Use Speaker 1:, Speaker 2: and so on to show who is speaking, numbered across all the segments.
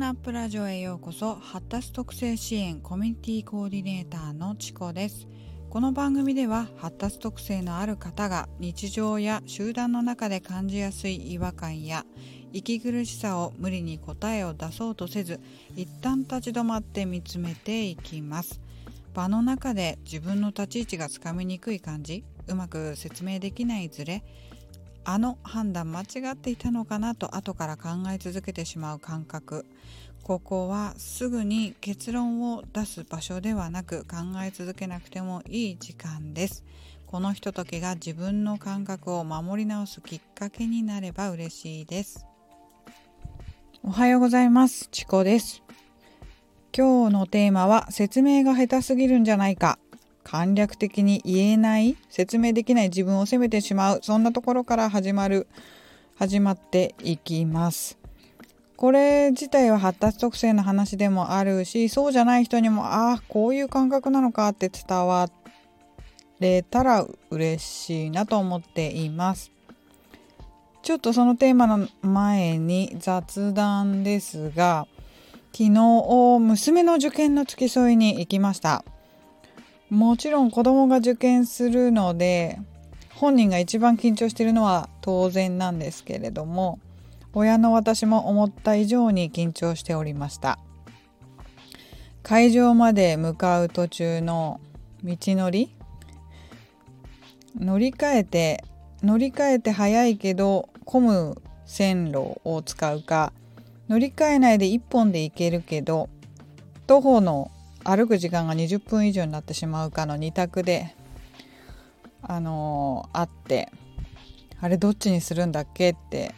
Speaker 1: ナップラジオへようこそ。発達特性支援コミュニティコーディネーターのチコです。この番組では発達特性のある方が日常や集団の中で感じやすい違和感や息苦しさを無理に答えを出そうとせず、一旦立ち止まって見つめていきます。場の中で自分の立ち位置がつかみにくい感じ、うまく説明できないズレ、あの判断間違っていたのかなと後から考え続けてしまう感覚、ここはすぐに結論を出す場所ではなく、考え続けなくてもいい時間です。このひとときが自分の感覚を守り直すきっかけになれば嬉しいです。おはようございます。チコです。今日のテーマは、説明が下手すぎるんじゃないか、簡略的に言えない、説明できない自分を責めてしまう、そんなところから始まっていきます。これ自体は発達特性の話でもあるし、そうじゃない人にもこういう感覚なのかって伝われたら嬉しいなと思っています。ちょっとそのテーマの前に雑談ですが、昨日娘の受験の付き添いに行きました。もちろん子供が受験するので、本人が一番緊張しているのは当然なんですけれども、親の私も思った以上に緊張しておりました。会場まで向かう途中の道のり、乗り換えて早いけど混む線路を使うか、乗り換えないで1本で行けるけど徒歩の歩く時間が20分以上になってしまうかの2択であって、あれどっちにするんだっけって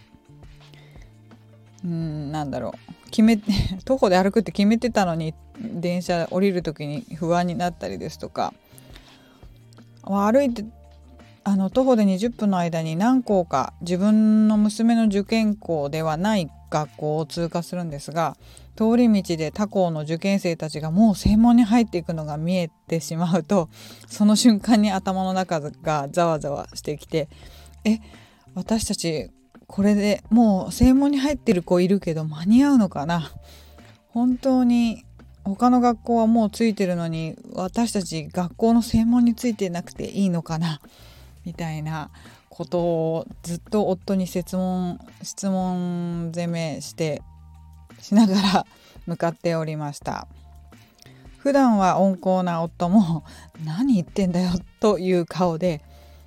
Speaker 1: 徒歩で歩くって決めてたのに、電車降りる時に不安になったりですとか、歩いて徒歩で20分の間に何校か自分の娘の受験校ではない学校を通過するんですが、通り道で他校の受験生たちがもう正門に入っていくのが見えてしまうと、その瞬間に頭の中がざわざわしてきて、私たちこれでもう正門に入ってる子いるけど間に合うのかな、本当に他の学校はもうついてるのに私たち学校の正門についてなくていいのかなみたいなことをずっと夫に質問攻めしながら向かっておりました。普段は温厚な夫も何言ってんだよという顔で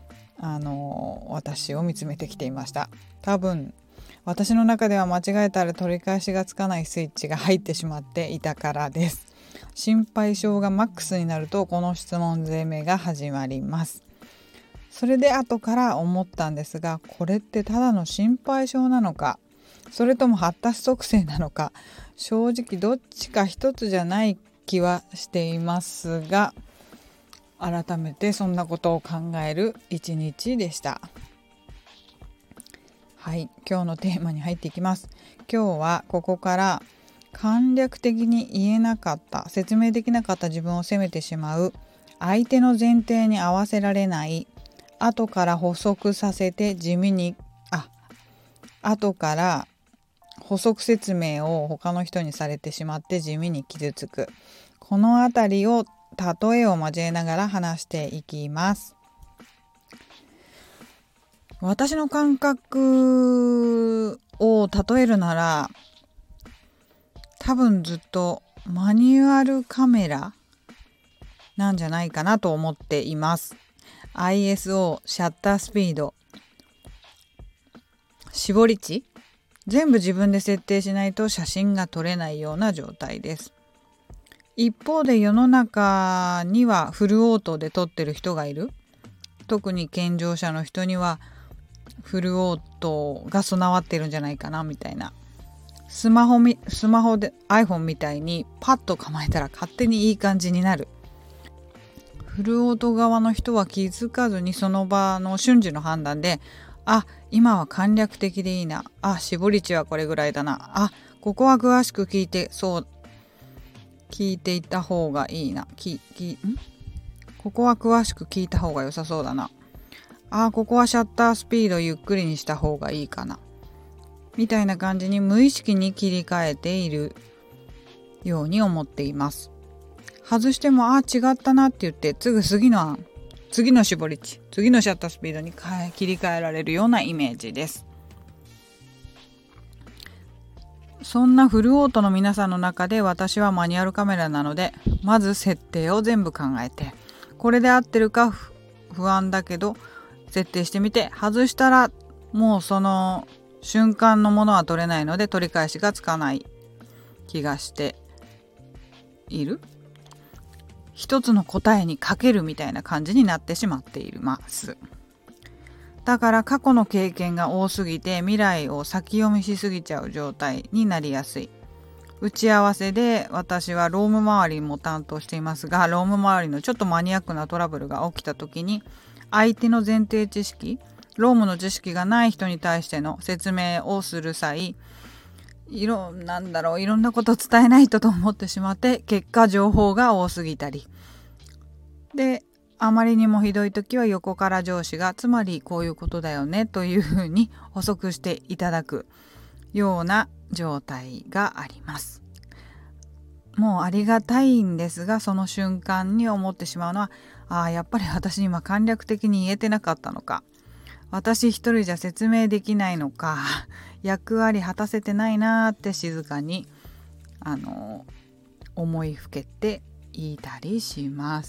Speaker 1: 私を見つめてきていました。多分私の中では間違えたら取り返しがつかないスイッチが入ってしまっていたからです。心配性がマックスになるとこの質問攻めが始まります。それで後から思ったんですが、これってただの心配性なのか、それとも発達特性なのか、正直どっちか一つじゃない気はしていますが、改めてそんなことを考える一日でした。はい、今日のテーマに入っていきます。今日はここから簡略的に言えなかった、説明できなかった自分を責めてしまう、相手の前提に合わせられない、後から補足させて後から補足説明を他の人にされてしまって地味に傷つく、このあたりを例えを交えながら話していきます。私の感覚を例えるなら、多分ずっとマニュアルカメラなんじゃないかなと思っています。ISO、シャッタースピード、絞り値、全部自分で設定しないと写真が撮れないような状態です。一方で世の中にはフルオートで撮ってる人がいる。特に健常者の人にはフルオートが備わってるんじゃないかなみたいな。スマホで iPhone みたいにパッと構えたら勝手にいい感じになる。フルオート側の人は気づかずにその場の瞬時の判断で、今は簡略的でいいな、絞り値はこれぐらいだな、ここは詳しく聞いていった方がいいな、ここは詳しく聞いた方が良さそうだな、ここはシャッタースピードゆっくりにした方がいいかなみたいな感じに無意識に切り替えているように思っています。外しても違ったなって言って次の案、次の絞り値、次のシャッタースピードに切り替えられるようなイメージです。そんなフルオートの皆さんの中で私はマニュアルカメラなので、まず設定を全部考えて、これで合ってるか不安だけど設定してみて、外したらもうその瞬間のものは撮れないので取り返しがつかない気がしている。一つの答えにかけるみたいな感じになってしまっています。だから過去の経験が多すぎて未来を先読みしすぎちゃう状態になりやすい。打ち合わせで私はローム周りも担当していますが、ローム周りのちょっとマニアックなトラブルが起きた時に、相手の前提知識、ロームの知識がない人に対しての説明をする際、いろんなことを伝えないと思ってしまって、結果情報が多すぎたりで、あまりにもひどい時は横から上司がつまりこういうことだよねというふうに補足していただくような状態があります。もうありがたいんですが、その瞬間に思ってしまうのは、やっぱり私今簡略的に言えてなかったのか、私一人じゃ説明できないのか、役割果たせてないなって静かに思いふけていたりします。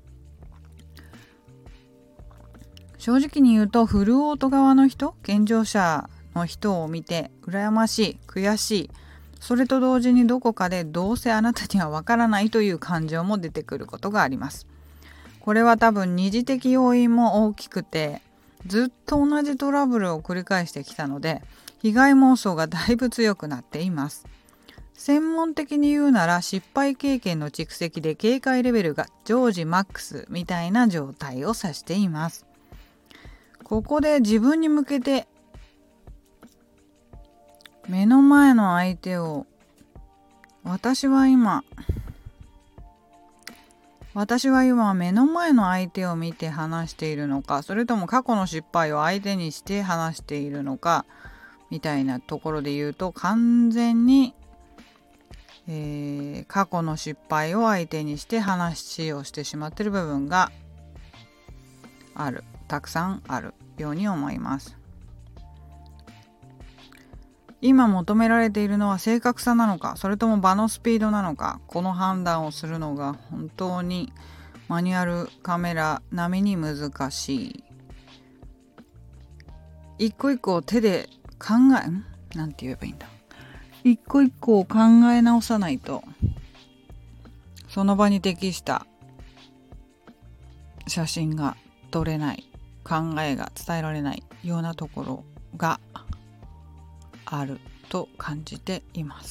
Speaker 1: 正直に言うと、フルオート側の人、健常者の人を見て羨ましい、悔しい、それと同時にどこかでどうせあなたにはわからないという感情も出てくることがあります。これは多分二次的要因も大きくて、ずっと同じトラブルを繰り返してきたので、被害妄想がだいぶ強くなっています。専門的に言うなら、失敗経験の蓄積で警戒レベルが常時マックスみたいな状態を指しています。ここで自分に向けて目の前の相手を、私は今目の前の相手を見て話しているのか、それとも過去の失敗を相手にして話しているのかみたいなところで言うと、完全に、過去の失敗を相手にして話をしてしまっている部分がたくさんあるように思います。今求められているのは正確さなのか、それとも場のスピードなのか、この判断をするのが本当にマニュアルカメラ並みに難しい。一個一個手でなんて言えばいいんだ。一個一個を考え直さないと、その場に適した写真が撮れない、考えが伝えられないようなところがあると感じています。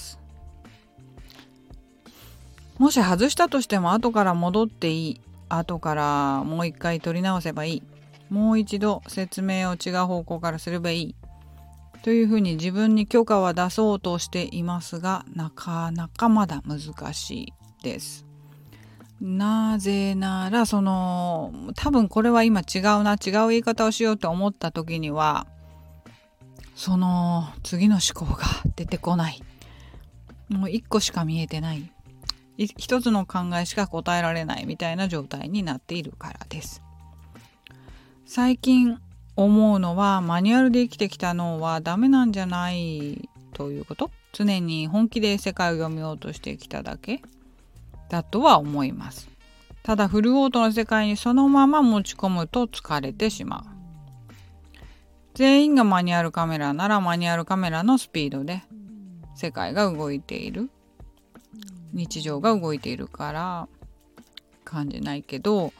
Speaker 1: もし外したとしても後から戻っていい、後からもう一回撮り直せばいい、もう一度説明を違う方向からすればいいというふうに自分に許可は出そうとしていますが、なかなかまだ難しいです。なぜなら多分これは今違う言い方をしようと思った時には、その次の思考が出てこない。もう一個しか見えてない。一つの考えしか答えられないみたいな状態になっているからです。最近思うのは、マニュアルで生きてきた脳はダメなんじゃないということ。常に本気で世界を読みようとしてきただけだとは思います。ただフルオートの世界にそのまま持ち込むと疲れてしまう。全員がマニュアルカメラならマニュアルカメラのスピードで世界が動いている、日常が動いているから感じないけど、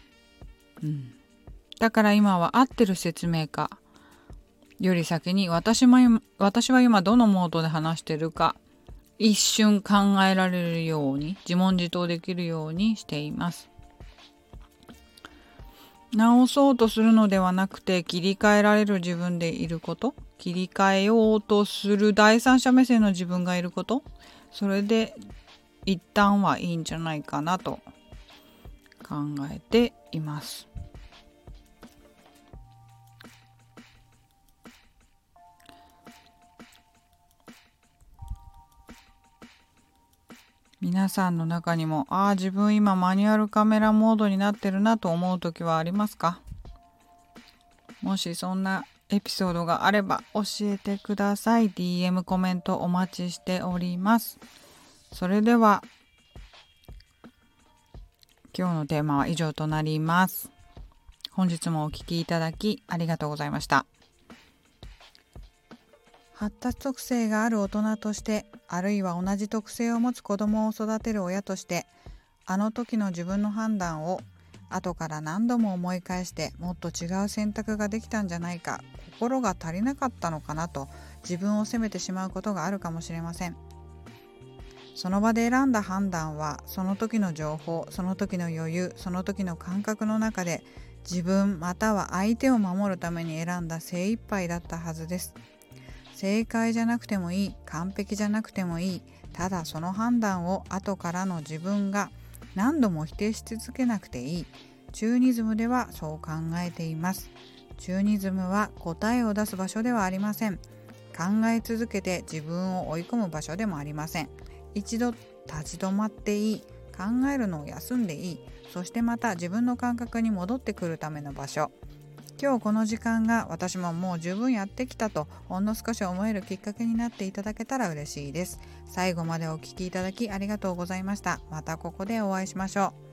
Speaker 1: だから今は合ってる説明かより先に、私は今どのモードで話してるか一瞬考えられるように、自問自答できるようにしています。直そうとするのではなくて、切り替えられる自分でいること、切り替えようとする第三者目線の自分がいること、それで一旦はいいんじゃないかなと考えています。 皆さんの中にも自分今マニュアルカメラモードになってるなと思う時はありますか？もしそんなエピソードがあれば教えてください。 DM コメントお待ちしております。それでは今日のテーマは以上となります。本日もお聞きいただきありがとうございました。発達特性がある大人として、あるいは同じ特性を持つ子供を育てる親として、あの時の自分の判断を後から何度も思い返して、もっと違う選択ができたんじゃないか、心が足りなかったのかなと自分を責めてしまうことがあるかもしれません。その場で選んだ判断は、その時の情報、その時の余裕、その時の感覚の中で、自分または相手を守るために選んだ精一杯だったはずです。正解じゃなくてもいい、完璧じゃなくてもいい、ただその判断を後からの自分が何度も否定し続けなくていい。チューニズムではそう考えています。チューニズムは答えを出す場所ではありません。考え続けて自分を追い込む場所でもありません。一度立ち止まっていい、考えるのを休んでいい、そしてまた自分の感覚に戻ってくるための場所。今日この時間が私ももう十分やってきたとほんの少し思えるきっかけになっていただけたら嬉しいです。最後までお聞きいただきありがとうございました。またここでお会いしましょう。